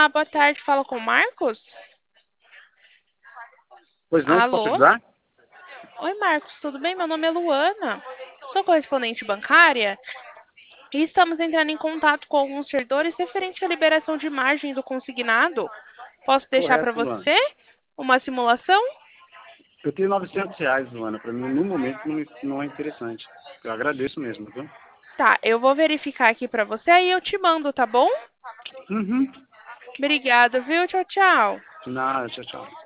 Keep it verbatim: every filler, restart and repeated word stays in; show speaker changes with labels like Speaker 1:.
Speaker 1: Olá, boa tarde. Fala com o Marcos?
Speaker 2: Pois não, que posso
Speaker 1: Alô?
Speaker 2: ajudar?
Speaker 1: Oi, Marcos, tudo bem? Meu nome é Luana. Sou correspondente bancária e estamos entrando em contato com alguns servidores referente à liberação de margem do consignado. Posso deixar para
Speaker 2: Correto, Luana.
Speaker 1: você uma simulação?
Speaker 2: Eu tenho novecentos reais, Luana. Para mim, no momento, não, não é interessante. Eu agradeço mesmo, viu?
Speaker 1: Tá, eu vou verificar aqui para você e eu te mando, tá bom?
Speaker 2: Uhum.
Speaker 1: Obrigada, viu? Tchau, tchau.
Speaker 2: Nada, tchau, tchau.